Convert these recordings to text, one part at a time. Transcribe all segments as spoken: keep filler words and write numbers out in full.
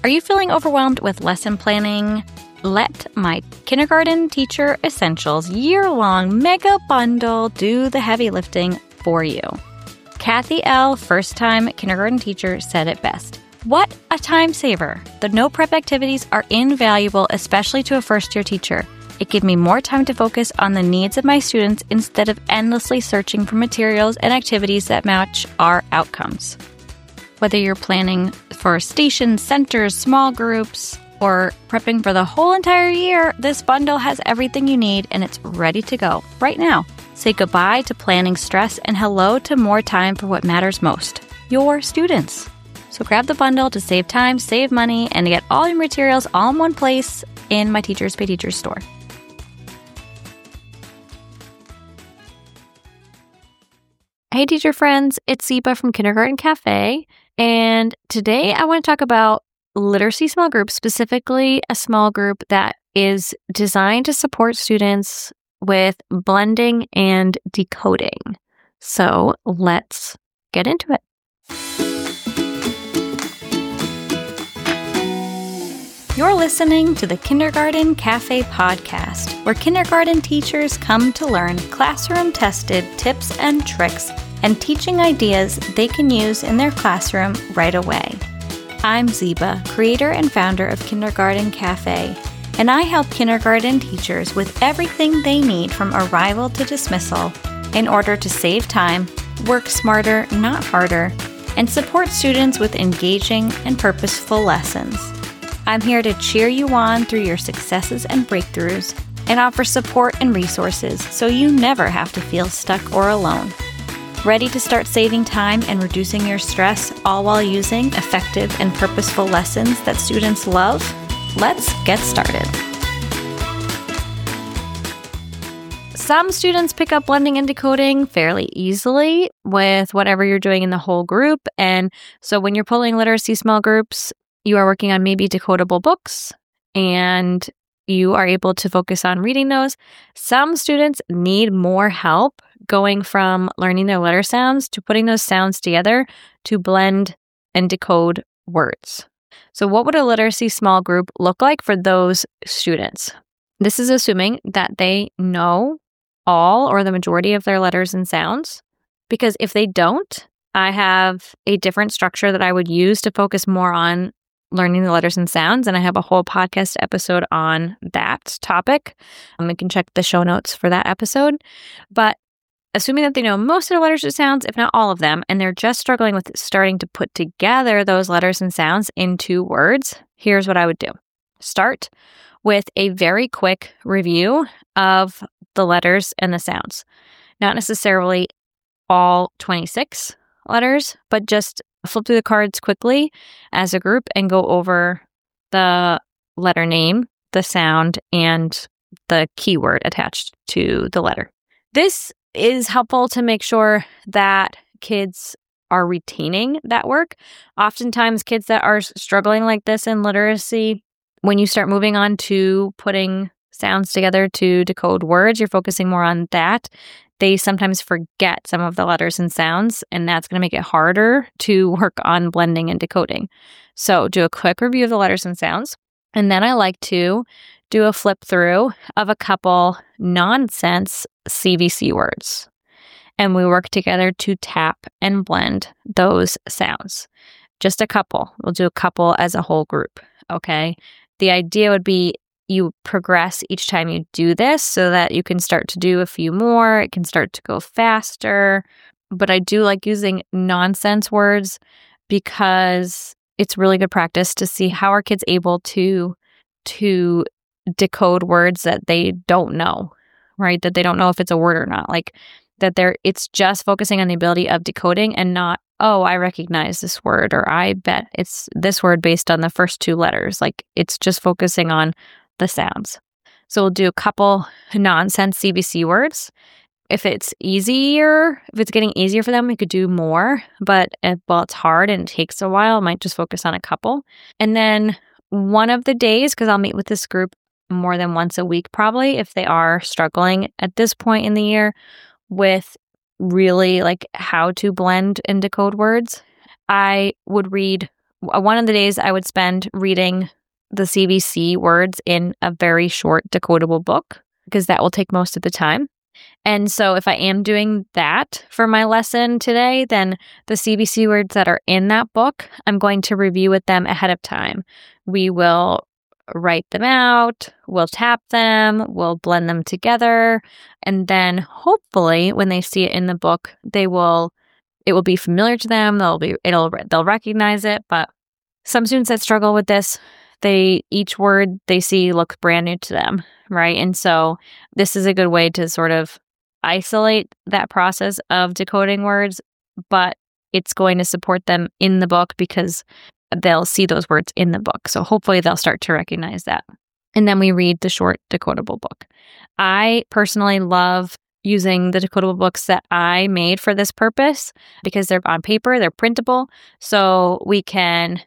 Are you feeling overwhelmed with lesson planning? Let my Kindergarten Teacher Essentials year-long mega bundle do the heavy lifting for you. Kathy L., first-time kindergarten teacher, said it best. What a time saver. The no prep activities are invaluable, especially to a first-year teacher. It gave me more time to focus on the needs of my students instead of endlessly searching for materials and activities that match our outcomes. Whether you're planning for stations, centers, small groups, or prepping for the whole entire year, this bundle has everything you need and it's ready to go right now. Say goodbye to planning stress and hello to more time for what matters most, your students. So grab the bundle to save time, save money, and to get all your materials all in one place in my Teachers Pay Teachers store. Hey teacher friends, it's Ziba from Kindergarten Cafe, and today I want to talk about literacy small groups, specifically a small group that is designed to support students with blending and decoding. So let's get into it. You're listening to the Kindergarten Cafe podcast, where kindergarten teachers come to learn classroom-tested tips and tricks and teaching ideas they can use in their classroom right away. I'm Ziba, creator and founder of Kindergarten Cafe, and I help kindergarten teachers with everything they need from arrival to dismissal in order to save time, work smarter, not harder, and support students with engaging and purposeful lessons. I'm here to cheer you on through your successes and breakthroughs and offer support and resources so you never have to feel stuck or alone. Ready to start saving time and reducing your stress, all while using effective and purposeful lessons that students love? Let's get started. Some students pick up blending and decoding fairly easily with whatever you're doing in the whole group. And so when you're pulling literacy small groups, you are working on maybe decodable books and you are able to focus on reading those. Some students need more help going from learning their letter sounds to putting those sounds together to blend and decode words. So what would a literacy small group look like for those students? This is assuming that they know all or the majority of their letters and sounds, because if they don't, I have a different structure that I would use to focus more on learning the letters and sounds, and I have a whole podcast episode on that topic. Um, you can check the show notes for that episode. But assuming that they know most of the letters and sounds, if not all of them, and they're just struggling with starting to put together those letters and sounds into words, here's what I would do. Start with a very quick review of the letters and the sounds. Not necessarily all twenty-six letters, but just flip through the cards quickly as a group and go over the letter name, the sound, and the keyword attached to the letter. This is helpful to make sure that kids are retaining that work. Oftentimes, kids that are struggling like this in literacy, when you start moving on to putting sounds together to decode words, you're focusing more on that. They sometimes forget some of the letters and sounds, and that's going to make it harder to work on blending and decoding. So do a quick review of the letters and sounds, and then I like to do a flip through of a couple nonsense C V C words. And we work together to tap and blend those sounds. Just a couple. We'll do a couple as a whole group, okay? The idea would be you progress each time you do this so that you can start to do a few more. It can start to go faster. But I do like using nonsense words because it's really good practice to see how are kids able to, to decode words that they don't know, right? That they don't know if it's a word or not. Like that they're, it's just focusing on the ability of decoding and not, oh, I recognize this word, or I bet it's this word based on the first two letters. Like it's just focusing on the sounds. So we'll do a couple nonsense C V C words. If it's easier, if it's getting easier for them, we could do more. But if, well, it's hard and it takes a while, I might just focus on a couple. And then one of the days, because I'll meet with this group more than once a week probably, if they are struggling at this point in the year with really like how to blend and decode words, I would read one of the days I would spend reading the C B C words in a very short decodable book because that will take most of the time. And so if I am doing that for my lesson today, then the C B C words that are in that book, I'm going to review with them ahead of time. We will write them out, we'll tap them, we'll blend them together, and then hopefully when they see it in the book, they will it will be familiar to them. They'll be it'll they'll recognize it. But some students that struggle with this, they each word they see looks brand new to them, right? And so this is a good way to sort of isolate that process of decoding words, but it's going to support them in the book because they'll see those words in the book. So hopefully they'll start to recognize that. And then we read the short decodable book. I personally love using the decodable books that I made for this purpose because they're on paper, they're printable, so we can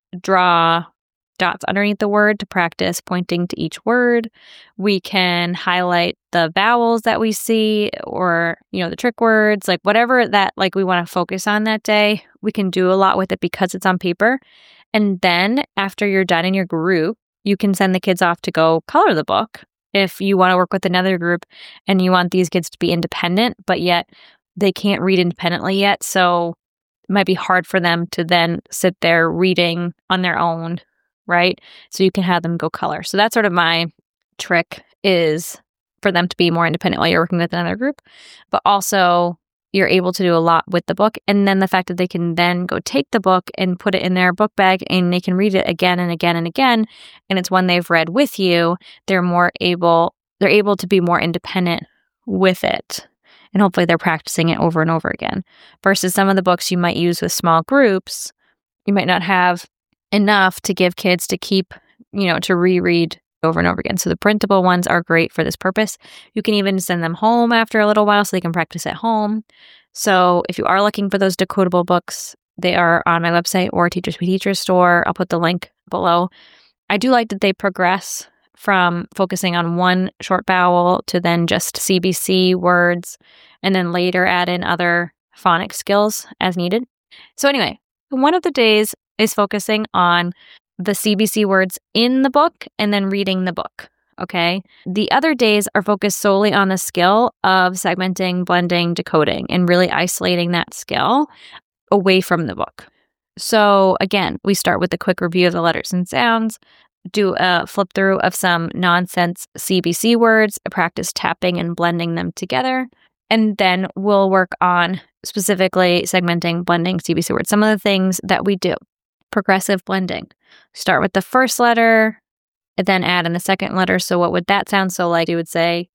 draw dots underneath the word to practice pointing to each word. We can highlight the vowels that we see or, you know, the trick words, like whatever that like we want to focus on that day. We can do a lot with it because it's on paper. And then after you're done in your group, you can send the kids off to go color the book. If you want to work with another group and you want these kids to be independent, but yet they can't read independently yet. So it might be hard for them to then sit there reading on their own, right? So you can have them go color. So that's sort of my trick, is for them to be more independent while you're working with another group, but also you're able to do a lot with the book. And then the fact that they can then go take the book and put it in their book bag and they can read it again and again and again. And it's one they've read with you. They're more able, they're able to be more independent with it. And hopefully they're practicing it over and over again. Versus some of the books you might use with small groups, you might not have enough to give kids to keep, you know, to reread over and over again. So the printable ones are great for this purpose. You can even send them home after a little while so they can practice at home. So if you are looking for those decodable books, they are on my website or Teachers Pay Teachers store. I'll put the link below. I do like that they progress from focusing on one short vowel to then just C B C words, and then later add in other phonics skills as needed. So anyway, one of the days is focusing on the C B C words in the book and then reading the book, okay? The other days are focused solely on the skill of segmenting, blending, decoding, and really isolating that skill away from the book. So again, we start with a quick review of the letters and sounds, do a flip through of some nonsense C B C words, practice tapping and blending them together, and then we'll work on specifically segmenting, blending C B C words. Some of the things that we do. Progressive blending. Start with the first letter, and then add in the second letter. So what would that sound? So like you would say,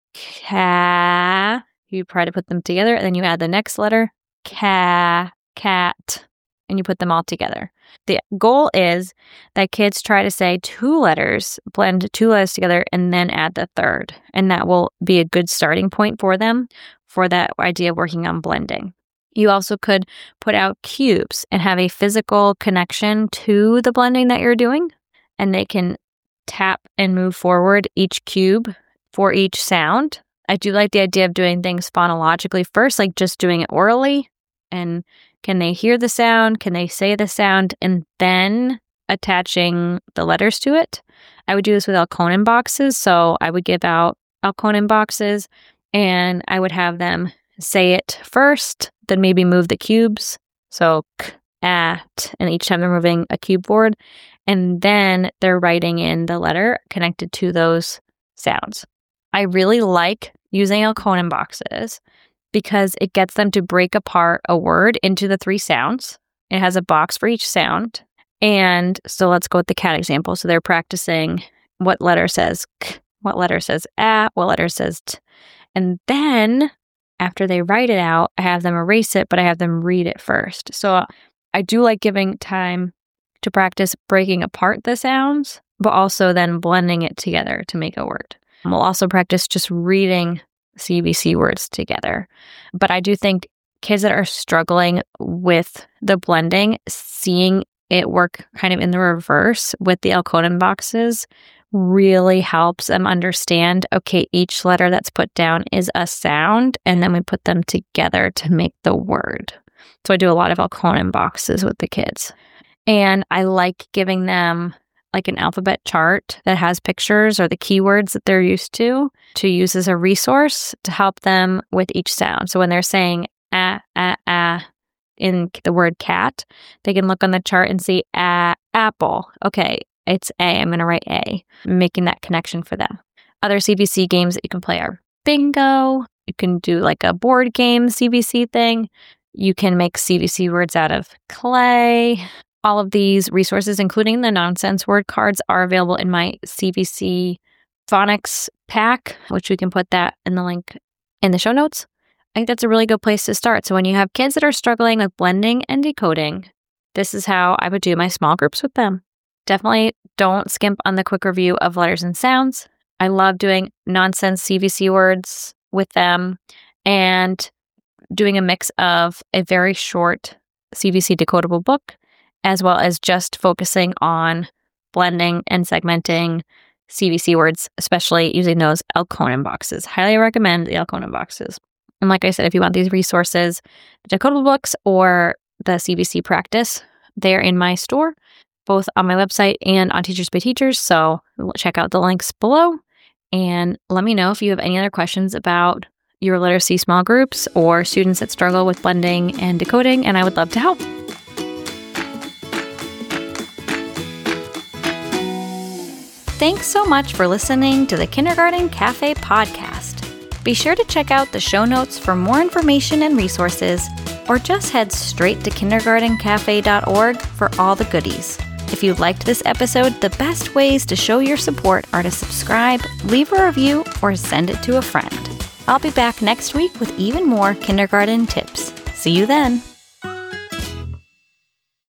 ca. You try to put them together, and then you add the next letter, ca, cat, and you put them all together. The goal is that kids try to say two letters, blend two letters together, and then add the third. And that will be a good starting point for them for that idea of working on blending. You also could put out cubes and have a physical connection to the blending that you're doing, and they can tap and move forward each cube for each sound. I do like the idea of doing things phonologically first, like just doing it orally. And can they hear the sound? Can they say the sound? And then attaching the letters to it. I would do this with Alconin boxes. So I would give out Alconin boxes and I would have them say it first, then maybe move the cubes. So k, at, and each time they're moving a cube forward. And then they're writing in the letter connected to those sounds. I really like using Alconin boxes because it gets them to break apart a word into the three sounds. It has a box for each sound. And so let's go with the cat example. So they're practicing what letter says k, what letter says a, what letter says t. And then after they write it out, I have them erase it, but I have them read it first. So I do like giving time to practice breaking apart the sounds, but also then blending it together to make a word. We'll also practice just reading C B C words together. But I do think kids that are struggling with the blending, seeing it work kind of in the reverse with the Alconin boxes really helps them understand, okay, each letter that's put down is a sound, and then we put them together to make the word. So I do a lot of Alconin boxes with the kids. And I like giving them like an alphabet chart that has pictures or the keywords that they're used to to use as a resource to help them with each sound. So when they're saying ah, ah, ah in the word cat, they can look on the chart and see ah, apple. Okay, it's A. I'm going to write A, making that connection for them. Other C B C games that you can play are bingo. You can do like a board game C B C thing. You can make C B C words out of clay. All of these resources, including the nonsense word cards, are available in my C B C phonics pack, which we can put that in the link in the show notes. I think that's a really good place to start. So when you have kids that are struggling with blending and decoding, this is how I would do my small groups with them. Definitely don't skimp on the quick review of letters and sounds. I love doing nonsense C B C words with them and doing a mix of a very short C B C decodable book, as well as just focusing on blending and segmenting C B C words, especially using those Elkonin boxes. Highly recommend the Elkonin boxes. And like I said, if you want these resources, the decodable books or the C B C practice, they're in my store, both on my website and on Teachers Pay Teachers. So check out the links below and let me know if you have any other questions about your literacy small groups or students that struggle with blending and decoding, and I would love to help. Thanks so much for listening to the Kindergarten Cafe podcast. Be sure to check out the show notes for more information and resources, or just head straight to kindergarten cafe dot org for all the goodies. If you liked this episode, the best ways to show your support are to subscribe, leave a review, or send it to a friend. I'll be back next week with even more kindergarten tips. See you then.